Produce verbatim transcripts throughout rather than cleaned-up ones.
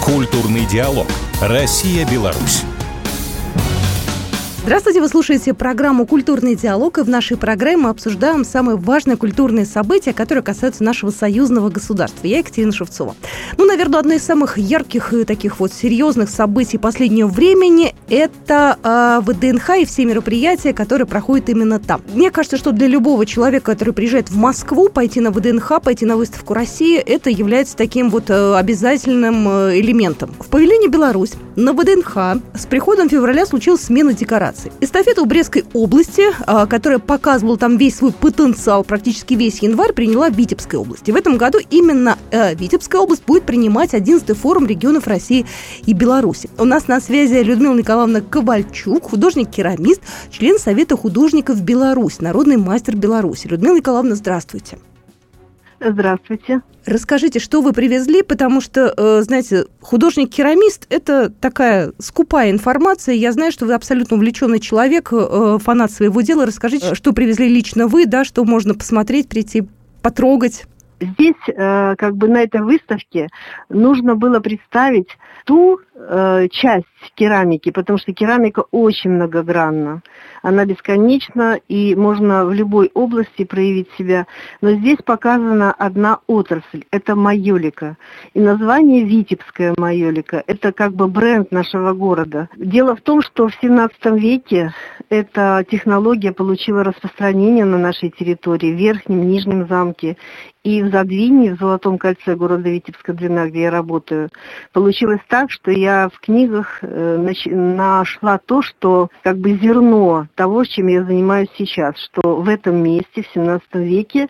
Культурный диалог. Россия-Беларусь. Здравствуйте, вы слушаете программу «Культурный диалог», и в нашей программе мы обсуждаем самые важные культурные события, которые касаются нашего союзного государства. Я Екатерина Шевцова. Ну, наверное, одно из самых ярких и таких вот серьезных событий последнего времени – это э, ВДНХ и все мероприятия, которые проходят именно там. Мне кажется, что для любого человека, который приезжает в Москву, пойти на ВДНХ, пойти на выставку России, это является таким вот э, обязательным э, элементом. В павильоне «Беларусь» на ВДНХ с приходом февраля случилась смена декораций. Эстафета у Брестской области, которая показывала там весь свой потенциал, практически весь январь, приняла в Витебской области. В этом году именно Витебская область будет принимать одиннадцатый форум регионов России и Беларуси. У нас на связи Людмила Николаевна Ковальчук, художник-керамист, член Совета художников Беларусь, народный мастер Беларуси. Людмила Николаевна, здравствуйте. Здравствуйте. Расскажите, что вы привезли, потому что, знаете, художник-керамист – это такая скупая информация. Я знаю, что вы абсолютно увлеченный человек, фанат своего дела. Расскажите, что привезли лично вы, да, что можно посмотреть, прийти, потрогать. Здесь, э, как бы на этой выставке, нужно было представить ту э, часть керамики, потому что керамика очень многогранна. Она бесконечна, и можно в любой области проявить себя. Но здесь показана одна отрасль – это майолика. И название «Витебская майолика» – это как бы бренд нашего города. Дело в том, что в семнадцатом веке эта технология получила распространение на нашей территории, в Верхнем, Нижнем замке. И в Задвине, в Золотом кольце города Витебска Двина, где я работаю, получилось так, что я в книгах э, нашла то, что как бы зерно того, чем я занимаюсь сейчас, что в этом месте, в семнадцатом веке,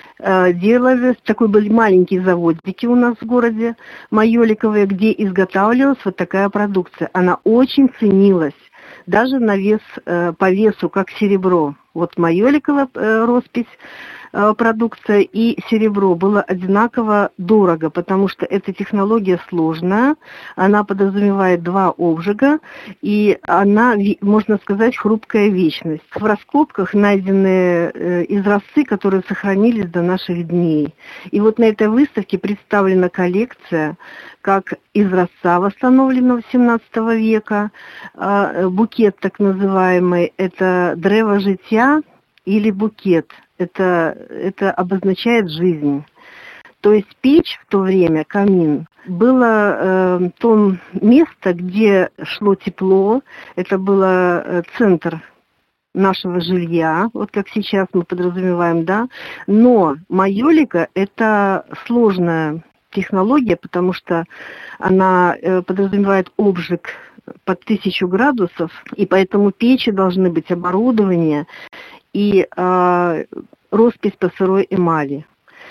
э, делали, такой были маленькие заводики у нас в городе, майоликовые, где изготавливалась вот такая продукция. Она очень ценилась, даже на вес, э, по весу, как серебро. Вот майоликовая э, роспись, продукция и серебро было одинаково дорого, потому что эта технология сложная, она подразумевает два обжига, и она, можно сказать, хрупкая вечность. В раскопках найдены изразцы, которые сохранились до наших дней. И вот на этой выставке представлена коллекция как изразца, восстановленного семнадцатого века, букет так называемый, это древо життя или букет. Это, это обозначает жизнь. То есть печь в то время, камин, было э, то место, где шло тепло, это было э, центр нашего жилья, вот как сейчас мы подразумеваем, да. Но майолика – это сложная технология, потому что она э, подразумевает обжиг под тысячу градусов, и поэтому печи должны быть, оборудование и э, роспись по сырой эмали.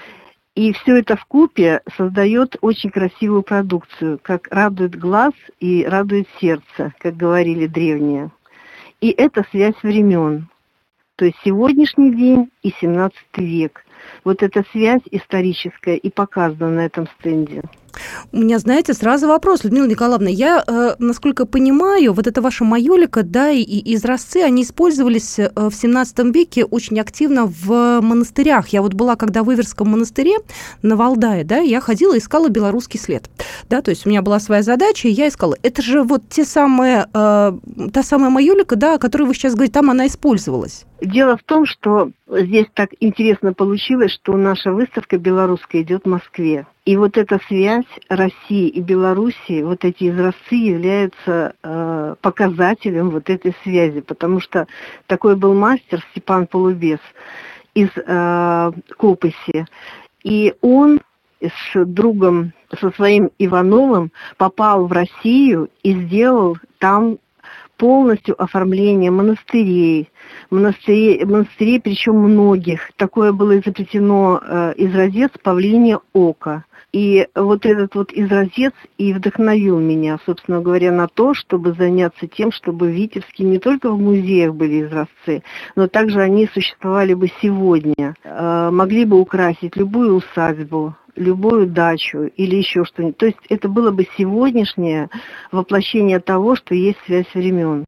И все это вкупе создает очень красивую продукцию, как радует глаз и радует сердце, как говорили древние. И это связь времен. То есть сегодняшний день и семнадцатый век. Вот эта связь историческая и показана на этом стенде. У меня, знаете, сразу вопрос, Людмила Николаевна. Я, э, насколько понимаю, вот эта ваша майолика, да, и, и изразцы, они использовались э, в семнадцатом веке очень активно в монастырях. Я вот была, когда в Иверском монастыре на Валдае, да, я ходила и искала белорусский след. Да, то есть у меня была своя задача, и я искала. Это же вот те самые, э, та самая майолика, да, о которой вы сейчас говорите, там она использовалась. Дело в том, что здесь так интересно получилось, что наша выставка белорусская идет в Москве. И вот эта связь России и Белоруссии, вот эти изразцы являются э, показателем вот этой связи, потому что такой был мастер Степан Полубес из э, Копоси, и он с другом, со своим Ивановым попал в Россию и сделал там полностью оформление монастырей, монастырей, монастырей, причем многих. Такое было изобретено э, изразец павлине ока. И вот этот вот изразец и вдохновил меня, собственно говоря, на то, чтобы заняться тем, чтобы в Витебске не только в музеях были изразцы, но также они существовали бы сегодня, э, могли бы украсить любую усадьбу, любую дачу или еще что-нибудь. То есть это было бы сегодняшнее воплощение того, что есть связь времен.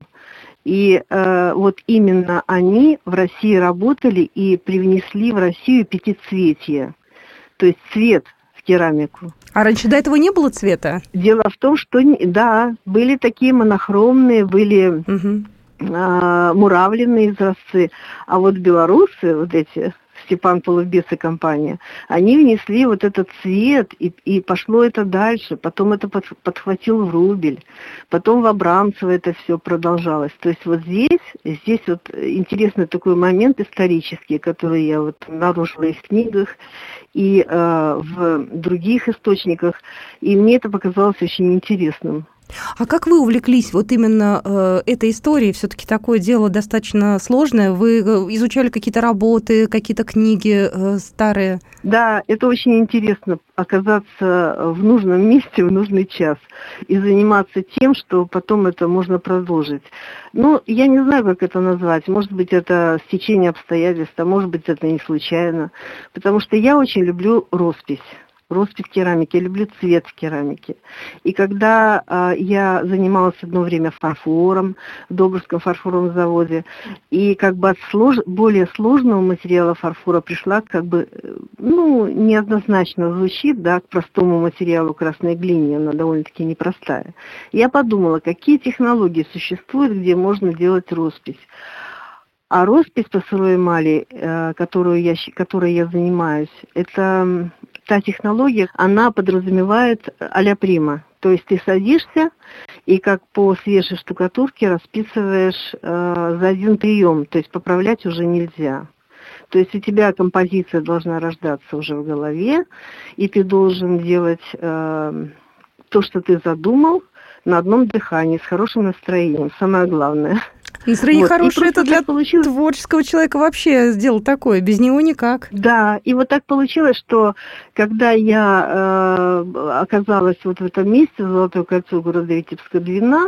И э, вот именно они в России работали и привнесли в Россию пятицветие. То есть цвет в керамику. А раньше до этого не было цвета? Дело в том, что, да, были такие монохромные, были угу. а, муравленные изразцы, а вот белорусы, вот эти... Степан Полубец и компания, они внесли вот этот цвет, и, и пошло это дальше. Потом это под, подхватил Врубель, потом в Абрамцево это все продолжалось. То есть вот здесь, здесь вот интересный такой момент исторический, который я вот обнаружила и в книгах, и э, в других источниках, и мне это показалось очень интересным. А как вы увлеклись вот именно э, этой историей? Все-таки такое дело достаточно сложное. Вы изучали какие-то работы, какие-то книги э, старые? Да, это очень интересно оказаться в нужном месте в нужный час и заниматься тем, что потом это можно продолжить. Ну, я не знаю, как это назвать. Может быть, это стечение обстоятельств, а может быть, это не случайно. Потому что я очень люблю роспись. Роспись керамики, я люблю цвет в керамике. И когда э, я занималась одно время фарфором в Добрском фарфоровом заводе, и как бы от слож... более сложного материала фарфора пришла, как бы, ну, неоднозначно звучит, да, к простому материалу красной глине, она довольно-таки непростая. Я подумала, какие технологии существуют, где можно делать роспись. А роспись по сырой эмали, э, которую я, которой я занимаюсь, это... Та технология, она подразумевает а-ля прима. То есть ты садишься и как по свежей штукатурке расписываешь э, за один прием. То есть поправлять уже нельзя. То есть у тебя композиция должна рождаться уже в голове, и ты должен делать э, то, что ты задумал, на одном дыхании, с хорошим настроением. Самое главное. Настроение вот. Хорошее, это для получилось... творческого человека вообще сделал такое, без него никак. Да, и вот так получилось, что когда я э, оказалась вот в этом месте, в Золотое кольцо города Витебска, Двина,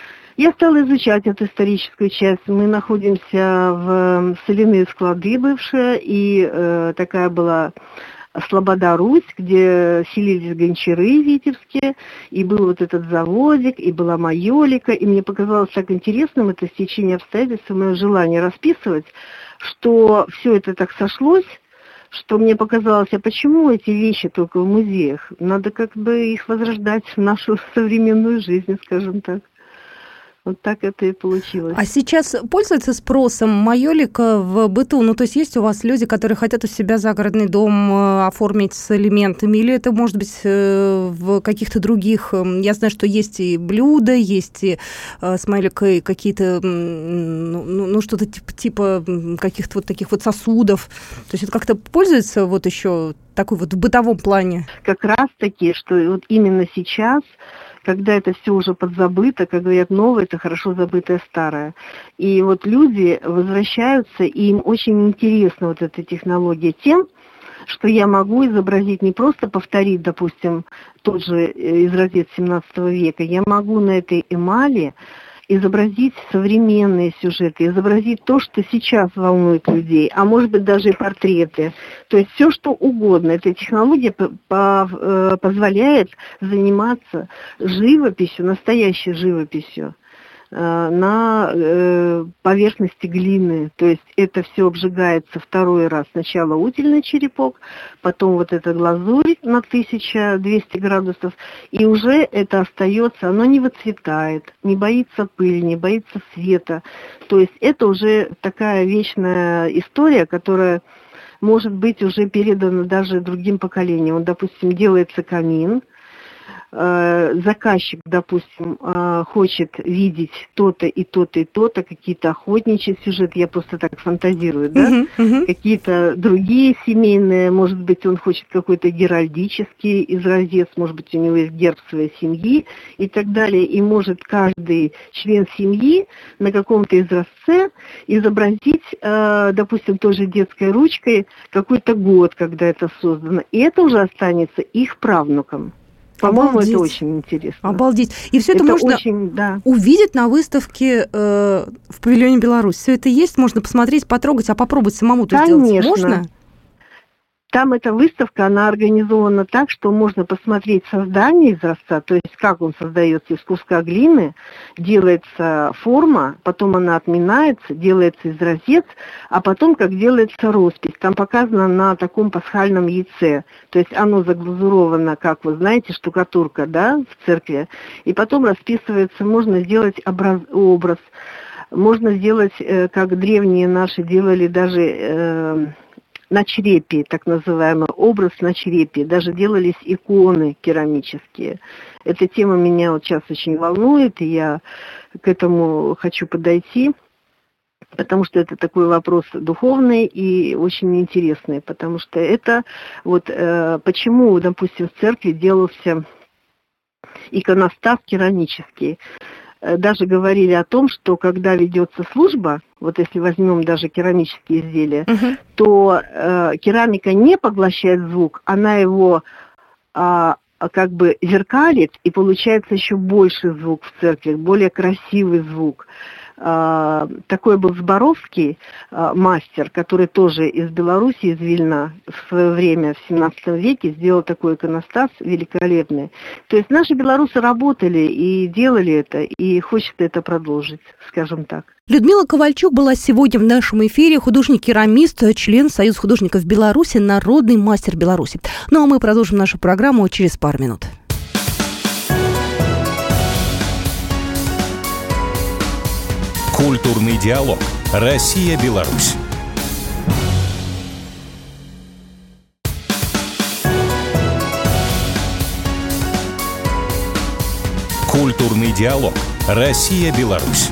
я стала изучать эту историческую часть. Мы находимся в соляные склады бывшие, и э, такая была... Слобода-Русь, где селились гончары витебские, и был вот этот заводик, и была майолика, и мне показалось так интересным это стечение обстоятельств, мое желание расписывать, что все это так сошлось, что мне показалось, а почему эти вещи только в музеях? Надо как бы их возрождать в нашу современную жизнь, скажем так. Вот так это и получилось. А сейчас пользуется спросом майолика в быту? Ну, то есть есть у вас люди, которые хотят у себя загородный дом оформить с элементами, или это может быть в каких-то других... Я знаю, что есть и блюда, есть и с майоликой какие-то, ну, ну что-то типа, типа каких-то вот таких вот сосудов. То есть это как-то пользуется вот еще такой вот в бытовом плане? Как раз-таки, что вот именно сейчас... когда это все уже подзабыто, как говорят, новое, это хорошо забытое старое. И вот люди возвращаются, и им очень интересна вот эта технология тем, что я могу изобразить, не просто повторить, допустим, тот же изразец семнадцатого века, я могу на этой эмали изобразить современные сюжеты, изобразить то, что сейчас волнует людей, а может быть даже и портреты. То есть все, что угодно. Эта технология позволяет заниматься живописью, настоящей живописью на поверхности глины. То есть это все обжигается второй раз. Сначала утельный черепок, потом вот эта глазурь на тысяча двести градусов, и уже это остается, оно не выцветает, не боится пыли, не боится света. То есть это уже такая вечная история, которая может быть уже передана даже другим поколениям. Вот, допустим, делается камин, заказчик, допустим, хочет видеть то-то и то-то и то-то, какие-то охотничьи сюжеты, я просто так фантазирую, да, uh-huh, uh-huh. какие-то другие семейные, может быть, он хочет какой-то геральдический изразец, может быть, у него есть герб своей семьи и так далее, и может каждый член семьи на каком-то изразце изобразить, допустим, тоже детской ручкой какой-то год, когда это создано, и это уже останется их правнукам. По-моему, Обалдеть. Это очень интересно. Обалдеть. И все это, это можно очень, да. увидеть на выставке э, в павильоне Беларусь. Все это есть, можно посмотреть, потрогать, а попробовать самому-то сделать можно? там эта выставка, она организована так, что можно посмотреть создание изразца, то есть как он создается из куска глины, делается форма, потом она отминается, делается изразец, а потом как делается роспись. Там показано на таком пасхальном яйце, то есть оно заглазуровано, как вы знаете, штукатурка, да, в церкви, и потом расписывается, можно сделать образ, образ, можно сделать, э, как древние наши делали даже э, на чрепе, так называемый образ на чрепе, даже делались иконы керамические. Эта тема меня вот сейчас очень волнует, и я к этому хочу подойти, потому что это такой вопрос духовный и очень интересный, потому что это вот э, почему, допустим, в церкви делался иконостас керамический. Даже говорили о том, что когда ведется служба, вот если возьмем даже керамические изделия, uh-huh. то э, керамика не поглощает звук, она его э, как бы зеркалит, и получается еще больше звук в церкви, более красивый звук. Э, такой был Зборовский, э, мастер, который тоже из Беларуси, из Вильна, в свое время, в семнадцатом веке, сделал такой иконостас великолепный. То есть наши белорусы работали и делали это, и хочет это продолжить, скажем так. Людмила Ковальчук была сегодня в нашем эфире, художник-керамист, член Союза художников Беларуси, народный мастер Беларуси. Ну а мы продолжим нашу программу через пару минут. Культурный диалог. Россия-Беларусь. Культурный диалог. Россия-Беларусь.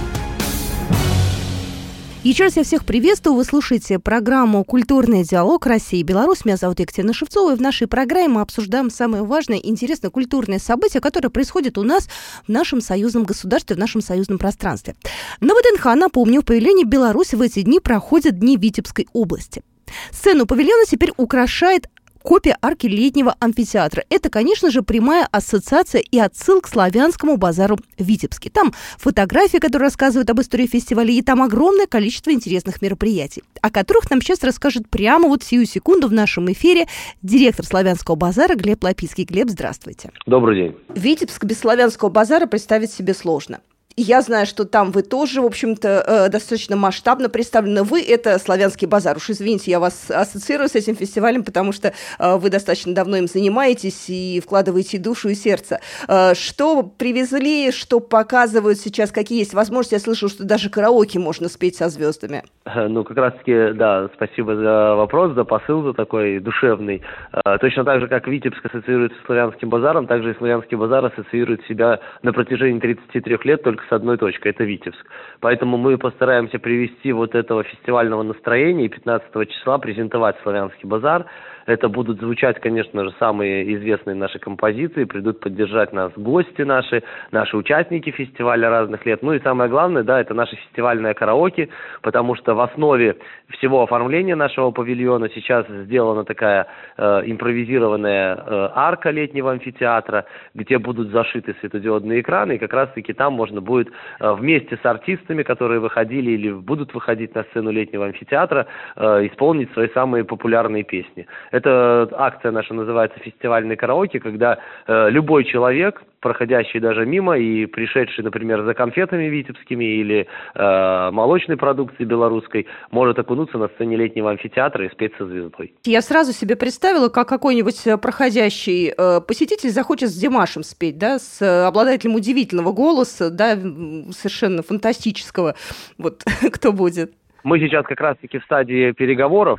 Еще раз я всех приветствую. Вы слушаете программу «Культурный диалог. Россия и Беларусь». Меня зовут Екатерина Шевцова. И в нашей программе мы обсуждаем самые важные и интересные культурные события, которые происходят у нас в нашем союзном государстве, в нашем союзном пространстве. На ВДНХ, напомню, в павильоне Беларуси в эти дни проходят Дни Витебской области. Сцену павильона теперь украшает копия арки летнего амфитеатра. Это, конечно же, прямая ассоциация и отсыл к славянскому базару в Витебске. Там фотографии, которые рассказывают об истории фестиваля, и там огромное количество интересных мероприятий, о которых нам сейчас расскажет прямо вот сию секунду в нашем эфире директор славянского базара Глеб Лапицкий. Глеб, здравствуйте. Добрый день. Витебск без славянского базара представить себе сложно. Я знаю, что там вы тоже, в общем-то, достаточно масштабно представлены. Вы – это славянский базар. Уж извините, я вас ассоциирую с этим фестивалем, потому что вы достаточно давно им занимаетесь и вкладываете душу и сердце. Что привезли, что показывают сейчас, какие есть возможности? Я слышала, что даже караоке можно спеть со звездами. Ну, как раз-таки, да, спасибо за вопрос, за посыл, за такой душевный. Точно так же, как Витебск ассоциируется с славянским базаром, также и славянский базар ассоциирует себя на протяжении тридцати трёх лет только с одной точкой, это Витебск. Поэтому мы постараемся привести вот этого фестивального настроения и пятнадцатого числа презентовать славянский базар. Это будут звучать, конечно же, самые известные наши композиции, придут поддержать нас гости наши, наши участники фестиваля разных лет. Ну и самое главное, да, это наше фестивальное караоке, потому что в основе всего оформления нашего павильона сейчас сделана такая э, импровизированная э, арка летнего амфитеатра, где будут зашиты светодиодные экраны, и как раз-таки там можно будет э, вместе с артистами, которые выходили или будут выходить на сцену летнего амфитеатра, э, исполнить свои самые популярные песни. Эта акция наша называется «Фестивальный караоке», когда э, любой человек, проходящий даже мимо и пришедший, например, за конфетами витебскими или э, молочной продукцией белорусской, может окунуться на сцене летнего амфитеатра и спеть со звездой. Я сразу себе представила, как какой-нибудь проходящий э, посетитель захочет с Димашем спеть, да, с обладателем удивительного голоса, да, совершенно фантастического. Вот кто будет? Мы сейчас как раз-таки в стадии переговоров,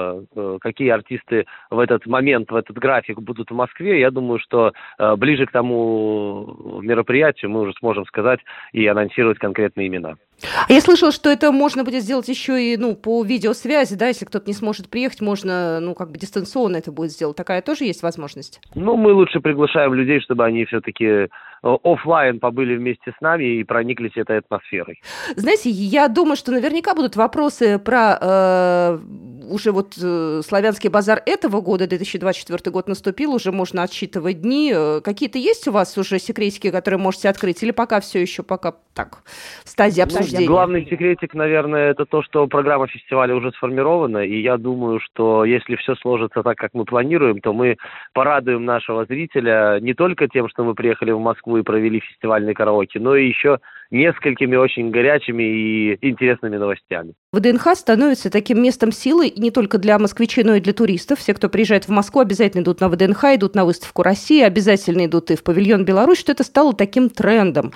какие артисты в этот момент, в этот график будут в Москве. Я думаю, что ближе к тому мероприятию мы уже сможем сказать и анонсировать конкретные имена. Я слышала, что это можно будет сделать еще и ну, по видеосвязи, да, если кто-то не сможет приехать, можно, ну, как бы дистанционно это будет сделать. Такая тоже есть возможность? Ну, мы лучше приглашаем людей, чтобы они все-таки офлайн побыли вместе с нами и прониклись этой атмосферой. Знаете, я думаю, что наверняка будут вопросы про э, уже вот э, славянский базар этого года, две тысячи двадцать четвёртый год наступил, уже можно отсчитывать дни. Какие-то есть у вас уже секретики, которые можете открыть, или пока все еще пока так, в стадии обсуждения? обсуждения. Главный секретик, наверное, это то, что программа фестиваля уже сформирована, и я думаю, что если все сложится так, как мы планируем, то мы порадуем нашего зрителя не только тем, что мы приехали в Москву и провели фестивальный караоке, но и еще несколькими очень горячими и интересными новостями. ВДНХ становится таким местом силы не только для москвичей, но и для туристов. Все, кто приезжает в Москву, обязательно идут на ВДНХ, идут на выставку России, обязательно идут и в павильон Беларусь, что это стало таким трендом.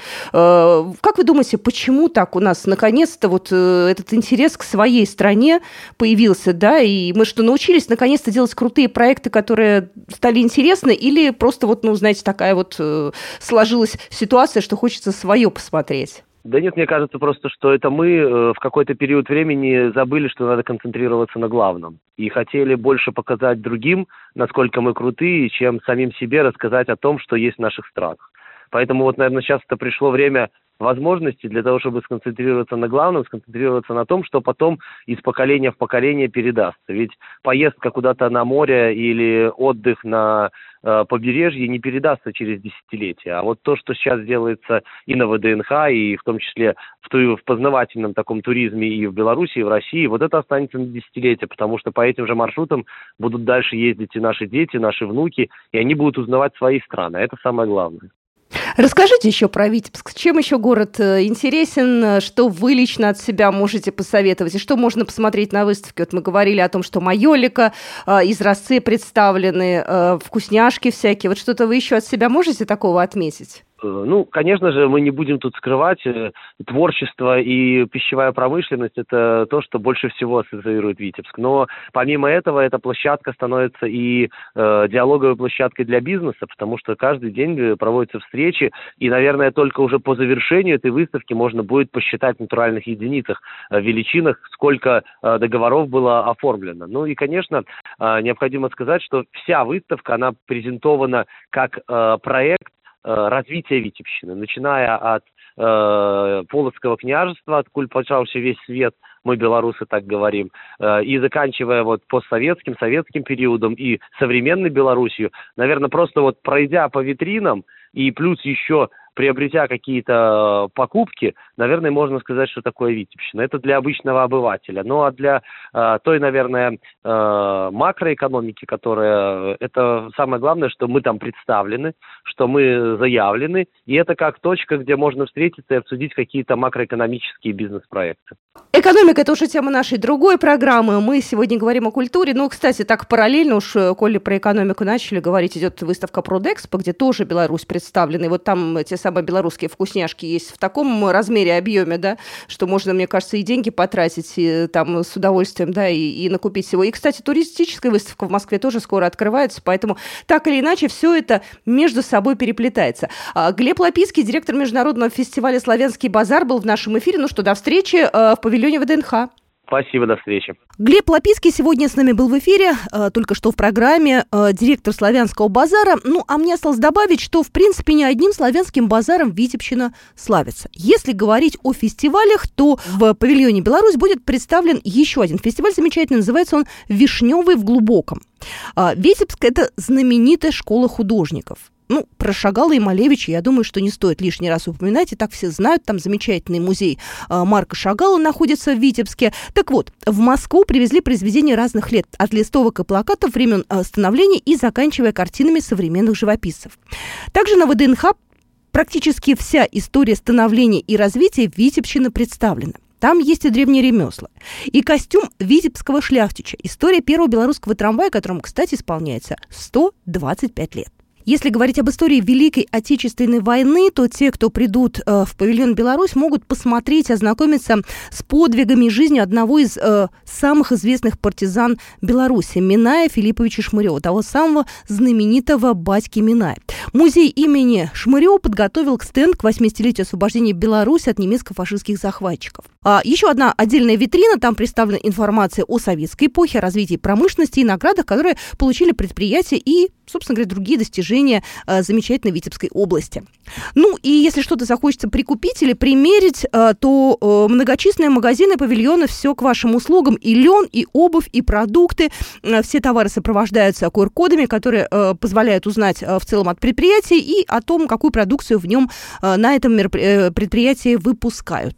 Как вы думаете, почему так у нас наконец-то вот этот интерес к своей стране появился, да, и мы что, научились наконец-то делать крутые проекты, которые стали интересны, или просто вот, ну, знаете, такая вот сложилась ситуация, что хочется свое посмотреть? Да нет, мне кажется просто, что это мы э, в какой-то период времени забыли, что надо концентрироваться на главном. И хотели больше показать другим, насколько мы крутые, чем самим себе рассказать о том, что есть в наших странах. Поэтому вот, наверное, сейчас это пришло время возможности для того, чтобы сконцентрироваться на главном, сконцентрироваться на том, что потом из поколения в поколение передастся. Ведь поездка куда-то на море или отдых на э, побережье не передастся через десятилетия. А вот то, что сейчас делается и на ВДНХ, и в том числе в, ту, в познавательном таком туризме и в Беларуси, и в России, вот это останется на десятилетия, потому что по этим же маршрутам будут дальше ездить и наши дети, наши внуки, и они будут узнавать свои страны. Это самое главное. Расскажите еще про Витебск. Чем еще город интересен? Что вы лично от себя можете посоветовать? И что можно посмотреть на выставке? Вот мы говорили о том, что майолика, изразцы представлены, вкусняшки всякие. Вот что-то вы еще от себя можете такого отметить? Ну, конечно же, мы не будем тут скрывать, творчество и пищевая промышленность – это то, что больше всего ассоциирует Витебск. Но помимо этого, эта площадка становится и э, диалоговой площадкой для бизнеса, потому что каждый день проводятся встречи, и, наверное, только уже по завершению этой выставки можно будет посчитать в натуральных единицах, э, величинах, сколько э, договоров было оформлено. Ну и, конечно, э, необходимо сказать, что вся выставка, она презентована как э, проект развития Витебщины, начиная от э, Полоцкого княжества, откуда почался весь свет, мы, белорусы, так говорим, э, и заканчивая вот постсоветским, советским периодом и современной Белоруссию, наверное, просто вот пройдя по витринам и плюс еще приобретя какие-то покупки, наверное, можно сказать, что такое Витебщина. Это для обычного обывателя. Ну, а для э, той, наверное, э, макроэкономики, которая... Это самое главное, что мы там представлены, что мы заявлены, и это как точка, где можно встретиться и обсудить какие-то макроэкономические бизнес-проекты. Экономика – это уже тема нашей другой программы. Мы сегодня говорим о культуре. Ну, кстати, так параллельно уж, коли про экономику начали говорить, идет выставка Продэкспо, где тоже Беларусь представлена. И вот там те самые белорусские вкусняшки есть в таком размере, объеме, да, что можно, мне кажется, и деньги потратить и, там, с удовольствием, да, и, и накупить всего. И, кстати, туристическая выставка в Москве тоже скоро открывается, поэтому так или иначе все это между собой переплетается. Глеб Лапицкий, директор международного фестиваля «Славянский базар», был в нашем эфире. Ну что, до встречи в павильоне ВДНХ. Спасибо, до встречи. Глеб Лапицкий сегодня с нами был в эфире, э, только что в программе, э, директор Славянского базара. Ну, а мне осталось добавить, что, в принципе, не одним славянским базаром Витебщина славится. Если говорить о фестивалях, то в павильоне «Беларусь» будет представлен еще один фестиваль замечательный, называется он «Вишневый в глубоком». Э, Витебск – это знаменитая школа художников. Ну, про Шагала и Малевича, я думаю, что не стоит лишний раз упоминать, и так все знают, там замечательный музей э, Марка Шагала находится в Витебске. Так вот, в Москву привезли произведения разных лет, от листовок и плакатов времен э, становления и заканчивая картинами современных живописцев. Также на ВДНХ практически вся история становления и развития Витебщины представлена. Там есть и древние ремесла, и костюм витебского шляхтича, история первого белорусского трамвая, которому, кстати, исполняется сто двадцать пять лет. Если говорить об истории Великой Отечественной войны, то те, кто придут э, в павильон «Беларусь», могут посмотреть, ознакомиться с подвигами жизни одного из э, самых известных партизан Беларуси, Миная Филипповича Шмырева, того самого знаменитого батьки Миная. Музей имени Шмырева подготовил стенд к восьмидесятилетию освобождения Беларуси от немецко-фашистских захватчиков. А еще одна отдельная витрина, там представлена информация о советской эпохе, о развитии промышленности и наградах, которые получили предприятия и, собственно говоря, другие достижения э, замечательной Витебской области. Ну и если что-то захочется прикупить или примерить, э, то э, многочисленные магазины, павильоны, все к вашим услугам. И лен, и обувь, и продукты. Э, все товары сопровождаются ку эр кодами, которые э, позволяют узнать э, в целом от предприятия и о том, какую продукцию в нем э, на этом меропри- предприятии выпускают.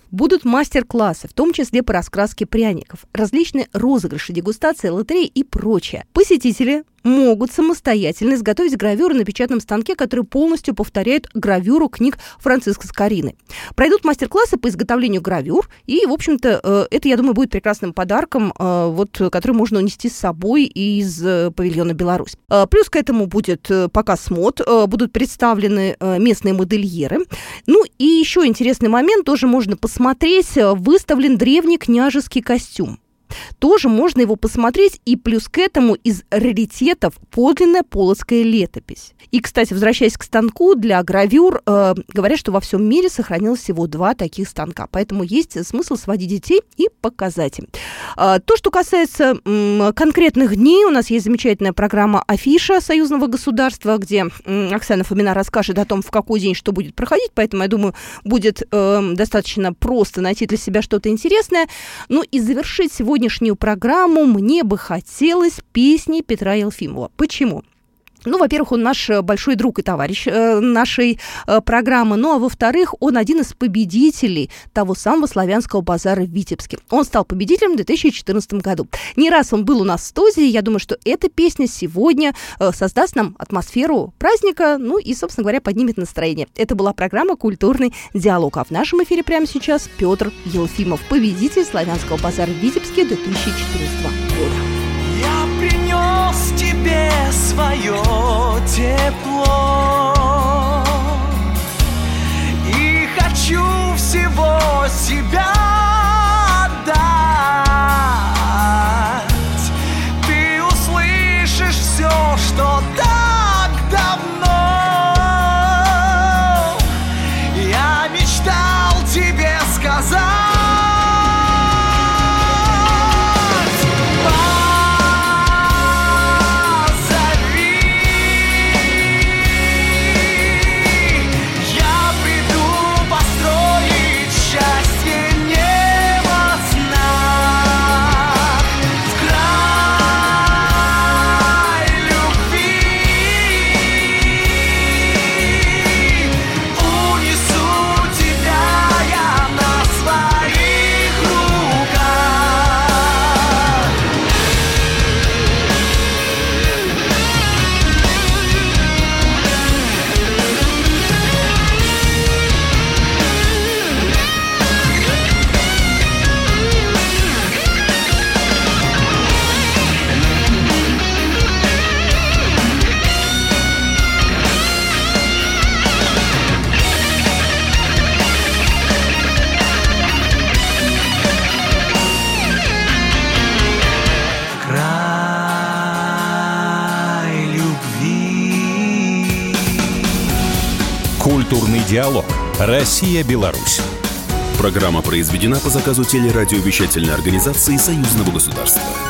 Будут мастер-классы, в том числе по раскраске пряников, различные розыгрыши, дегустации, лотереи и прочее. Посетители могут самостоятельно изготовить гравюры на печатном станке, которые полностью повторяют гравюру книг Франциска Скорины. Пройдут мастер-классы по изготовлению гравюр, и, в общем-то, это, я думаю, будет прекрасным подарком, вот, который можно унести с собой из павильона «Беларусь». Плюс к этому будет показ мод, будут представлены местные модельеры. Ну и еще интересный момент, тоже можно посмотреть, выставлен древний княжеский костюм. Тоже можно его посмотреть, и плюс к этому из раритетов подлинная полоцкая летопись. И, кстати, возвращаясь к станку для гравюр, э, говорят, что во всем мире сохранилось всего два таких станка, поэтому есть смысл сводить детей и показать им. Э, то, что касается э, конкретных дней, у нас есть замечательная программа «Афиша» союзного государства, где э, Оксана Фомина расскажет о том, в какой день что будет проходить, поэтому, я думаю, будет э, достаточно просто найти для себя что-то интересное. Ну и завершить сегодня Сегодняшнюю программу мне бы хотелось песни Петра Елфимова. Почему? Ну, во-первых, он наш большой друг и товарищ э, нашей э, программы, ну, а во-вторых, он один из победителей того самого славянского базара в Витебске. Он стал победителем в две тысячи четырнадцатом году. Не раз он был у нас в студии, я думаю, что эта песня сегодня э, создаст нам атмосферу праздника, ну и, собственно говоря, поднимет настроение. Это была программа «Культурный диалог», а в нашем эфире прямо сейчас Петр Елфимов, победитель славянского базара в Витебске две тысячи четырнадцатого года. Я принес тебе свое тепло и хочу всего себя отдать. Ты услышишь все, что так давно я мечтал тебе сказать. Культурный диалог. Россия-Беларусь. Программа произведена по заказу телерадиовещательной организации Союзного государства.